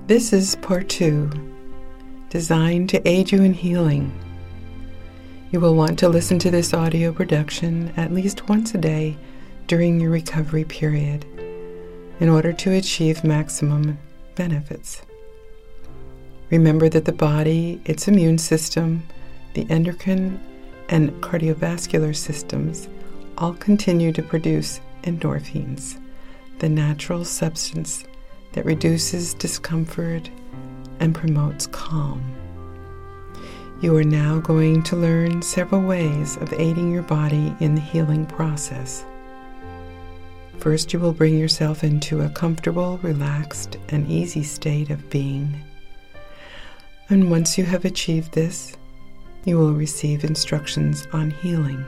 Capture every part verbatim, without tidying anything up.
This is part two, designed to aid you in healing. You will want to listen to this audio production at least once a day during your recovery period in order to achieve maximum benefits. Remember that the body, its immune system, the endocrine and cardiovascular systems all continue to produce endorphins, the natural substance that reduces discomfort and promotes calm. You are now going to learn several ways of aiding your body in the healing process. First, you will bring yourself into a comfortable, relaxed, and easy state of being. And once you have achieved this, you will receive instructions on healing.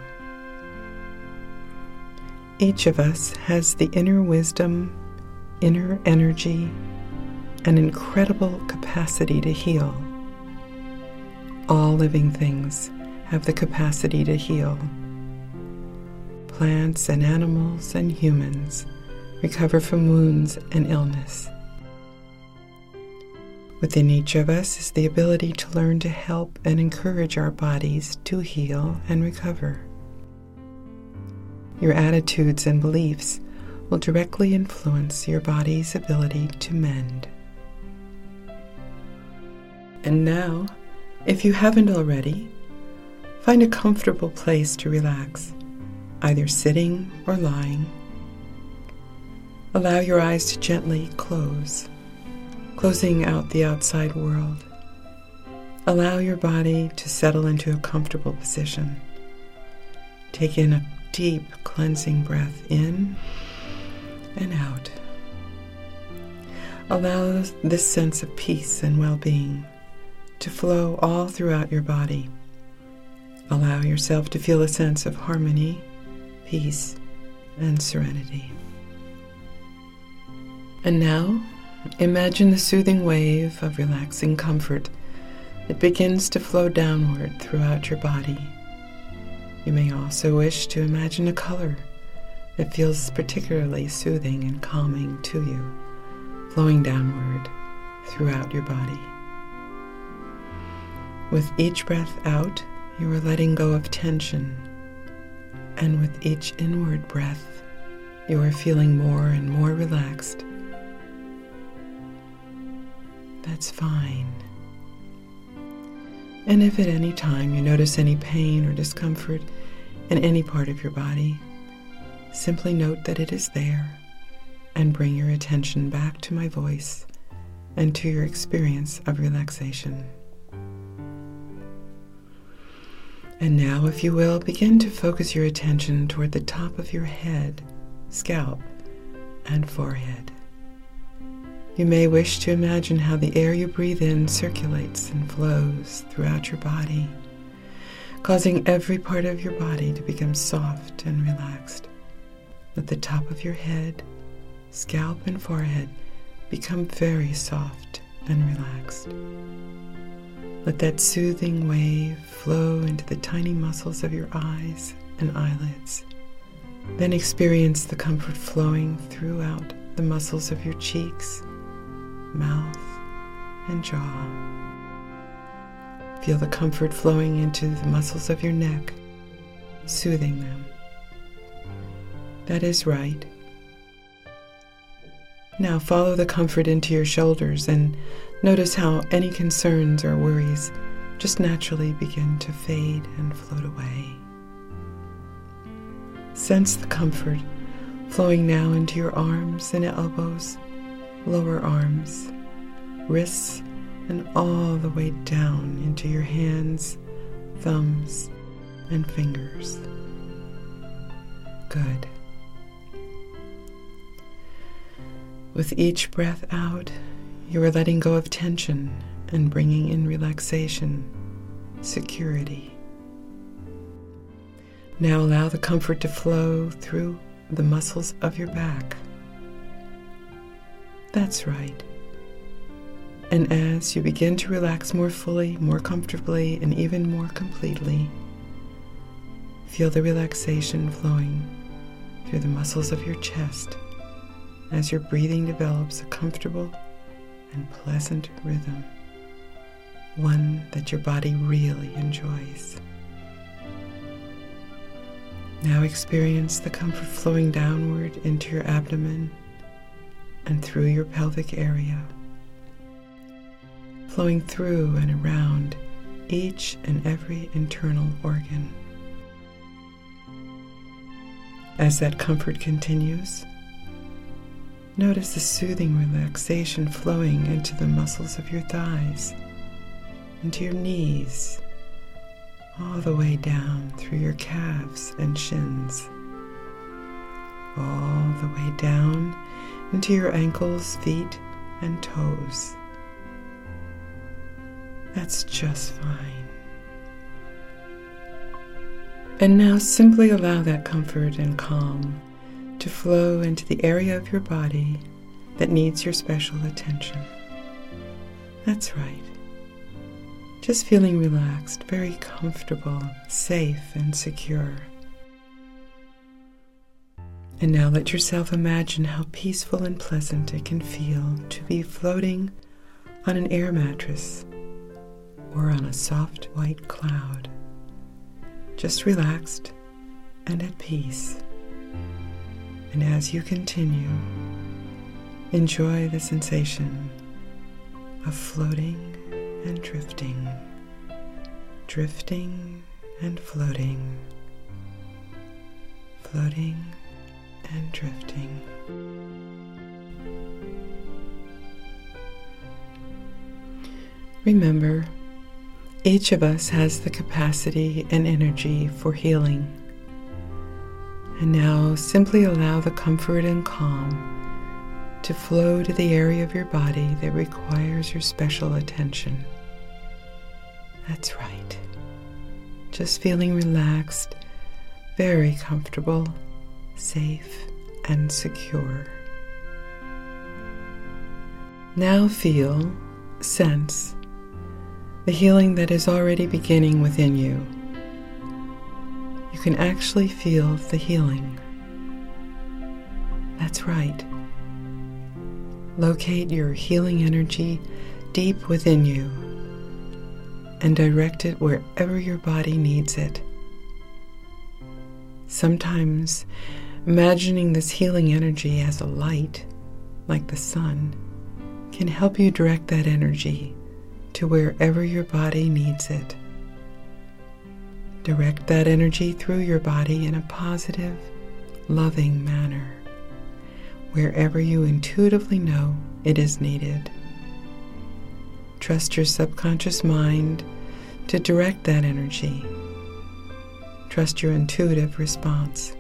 Each of us has the inner wisdom, inner energy, and incredible capacity to heal. All living things have the capacity to heal. Plants and animals and humans recover from wounds and illness. Within each of us is the ability to learn to help and encourage our bodies to heal and recover. Your attitudes and beliefs will directly influence your body's ability to mend. And now, if you haven't already, find a comfortable place to relax, either sitting or lying. Allow your eyes to gently close, closing out the outside world. Allow your body to settle into a comfortable position. Take in a deep cleansing breath in and out. Allow this sense of peace and well-being to flow all throughout your body. Allow yourself to feel a sense of harmony, peace, and serenity. And now, imagine the soothing wave of relaxing comfort that begins to flow downward throughout your body. You may also wish to imagine a color that feels particularly soothing and calming to you, flowing downward throughout your body. With each breath out, you are letting go of tension, and with each inward breath, you are feeling more and more relaxed. That's fine. And if at any time you notice any pain or discomfort in any part of your body, simply note that it is there and bring your attention back to my voice and to your experience of relaxation. And now, if you will, begin to focus your attention toward the top of your head, scalp, and forehead. You may wish to imagine how the air you breathe in circulates and flows throughout your body, causing every part of your body to become soft and relaxed. Let the top of your head, scalp, and forehead become very soft and relaxed. Let that soothing wave flow into the tiny muscles of your eyes and eyelids. Then experience the comfort flowing throughout the muscles of your cheeks, mouth, and jaw. Feel the comfort flowing into the muscles of your neck, soothing them. That is right. Now follow the comfort into your shoulders and notice how any concerns or worries just naturally begin to fade and float away. Sense the comfort flowing now into your arms and elbows, lower arms, wrists, and all the way down into your hands, thumbs, and fingers. Good. With each breath out, you are letting go of tension and bringing in relaxation, security. Now allow the comfort to flow through the muscles of your back. That's right. And as you begin to relax more fully, more comfortably, and even more completely, feel the relaxation flowing through the muscles of your chest as your breathing develops a comfortable and pleasant rhythm, one that your body really enjoys. Now experience the comfort flowing downward into your abdomen and through your pelvic area, flowing through and around each and every internal organ. As that comfort continues, notice the soothing relaxation flowing into the muscles of your thighs, into your knees, all the way down through your calves and shins, all the way down into your ankles, feet, and toes. That's just fine. And now simply allow that comfort and calm to flow into the area of your body that needs your special attention. That's right. Just feeling relaxed, very comfortable, safe, and secure. And now let yourself imagine how peaceful and pleasant it can feel to be floating on an air mattress or on a soft white cloud, just relaxed and at peace. And as you continue, enjoy the sensation of floating and drifting, drifting and floating, floating and drifting. Remember, each of us has the capacity and energy for healing. And now simply allow the comfort and calm to flow to the area of your body that requires your special attention. That's right. Just feeling relaxed, very comfortable, safe, and secure. Now feel, sense, the healing that is already beginning within you. You can actually feel the healing. That's right. Locate your healing energy deep within you and direct it wherever your body needs it. Sometimes imagining this healing energy as a light, like the sun, can help you direct that energy to wherever your body needs it. Direct that energy through your body in a positive, loving manner, wherever you intuitively know it is needed. Trust your subconscious mind to direct that energy. Trust your intuitive response.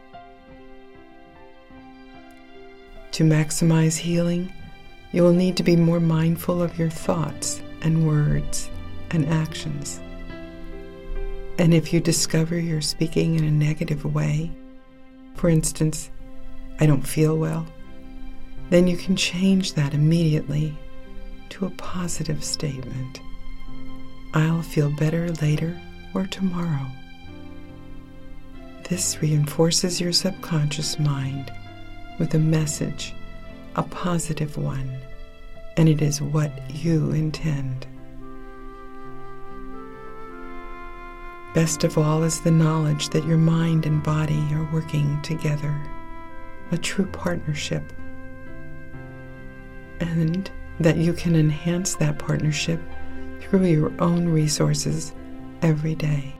To maximize healing, you will need to be more mindful of your thoughts and words and actions. And if you discover you're speaking in a negative way, for instance, I don't feel well, then you can change that immediately to a positive statement. I'll feel better later or tomorrow. This reinforces your subconscious mind with a message, a positive one, and it is what you intend. Best of all is the knowledge that your mind and body are working together, a true partnership, and that you can enhance that partnership through your own resources every day.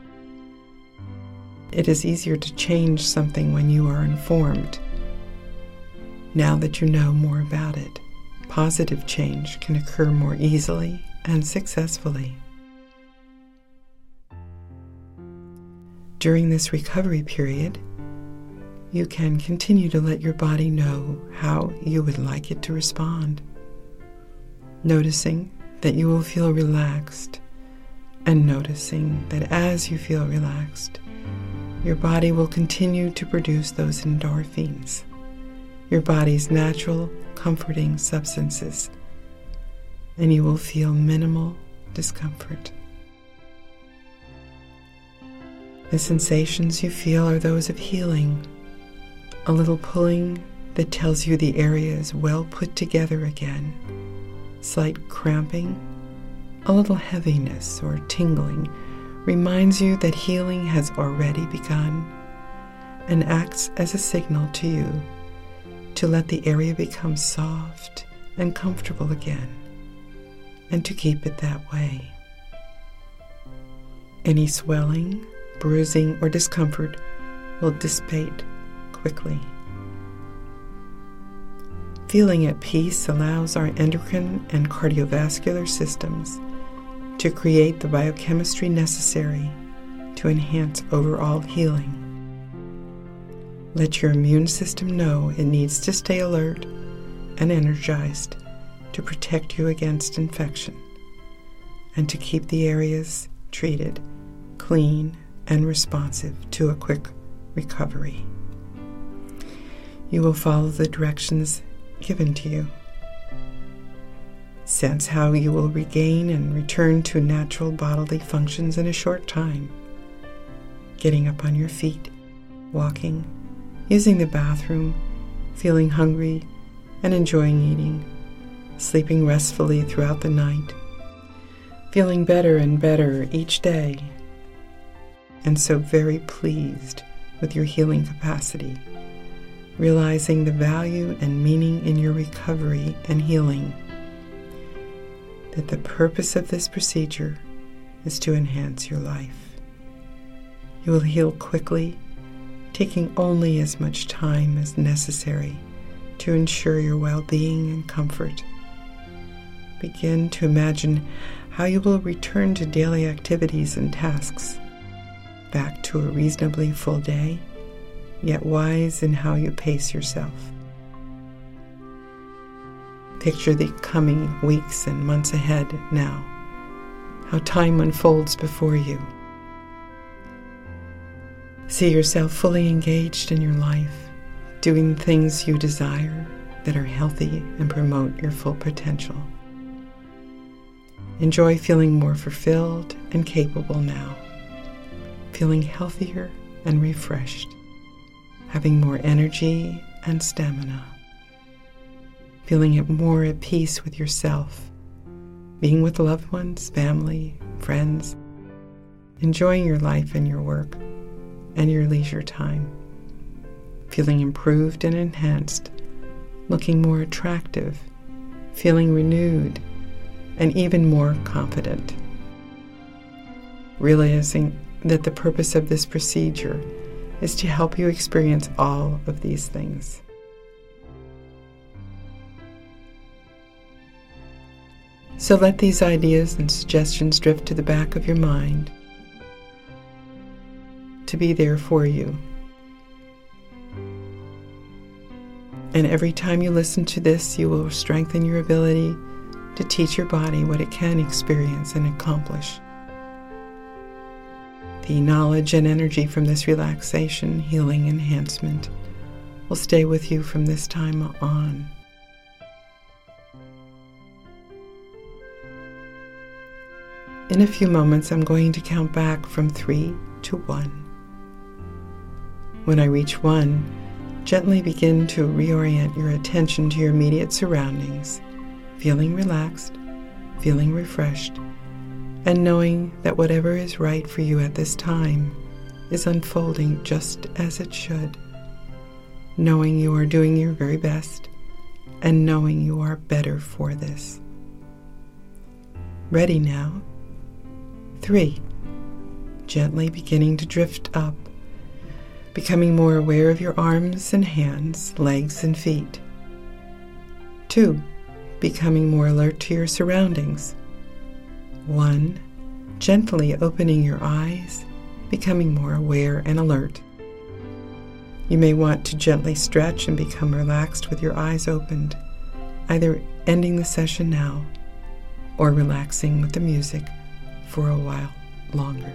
It is easier to change something when you are informed. Now that you know more about it, positive change can occur more easily and successfully. During this recovery period, you can continue to let your body know how you would like it to respond, noticing that you will feel relaxed and noticing that as you feel relaxed, your body will continue to produce those endorphins, your body's natural comforting substances, and you will feel minimal discomfort. The sensations you feel are those of healing, a little pulling that tells you the area is well put together again, Slight cramping, a little heaviness or tingling reminds you that healing has already begun and acts as a signal to you to let the area become soft and comfortable again, and to keep it that way. Any swelling, bruising, or discomfort will dissipate quickly. Feeling at peace allows our endocrine and cardiovascular systems to create the biochemistry necessary to enhance overall healing. Let your immune system know it needs to stay alert and energized to protect you against infection and to keep the areas treated clean and responsive to a quick recovery. You will follow the directions given to you. Sense how you will regain and return to natural bodily functions in a short time. Getting up on your feet, walking, using the bathroom, feeling hungry, and enjoying eating, sleeping restfully throughout the night, feeling better and better each day, and so very pleased with your healing capacity, realizing the value and meaning in your recovery and healing, that the purpose of this procedure is to enhance your life. You will heal quickly, taking only as much time as necessary to ensure your well-being and comfort. Begin to imagine how you will return to daily activities and tasks, back to a reasonably full day, yet wise in how you pace yourself. Picture the coming weeks and months ahead now, how time unfolds before you. See yourself fully engaged in your life, doing things you desire that are healthy and promote your full potential. Enjoy feeling more fulfilled and capable now, feeling healthier and refreshed, having more energy and stamina, feeling more at peace with yourself, being with loved ones, family, friends, enjoying your life and your work and your leisure time, feeling improved and enhanced, looking more attractive, feeling renewed, and even more confident. Realizing that the purpose of this procedure is to help you experience all of these things. So let these ideas and suggestions drift to the back of your mind to be there for you. And every time you listen to this, you will strengthen your ability to teach your body what it can experience and accomplish. The knowledge and energy from this relaxation, healing, enhancement will stay with you from this time on. In a few moments, I'm going to count back from three to one. When I reach one, gently begin to reorient your attention to your immediate surroundings, feeling relaxed, feeling refreshed, and knowing that whatever is right for you at this time is unfolding just as it should, knowing you are doing your very best, and knowing you are better for this. Ready now? Three. Gently beginning to drift up, becoming more aware of your arms and hands, legs and feet. Two. Becoming more alert to your surroundings. One. Gently opening your eyes, becoming more aware and alert. You may want to gently stretch and become relaxed with your eyes opened, either ending the session now or relaxing with the music for a while longer.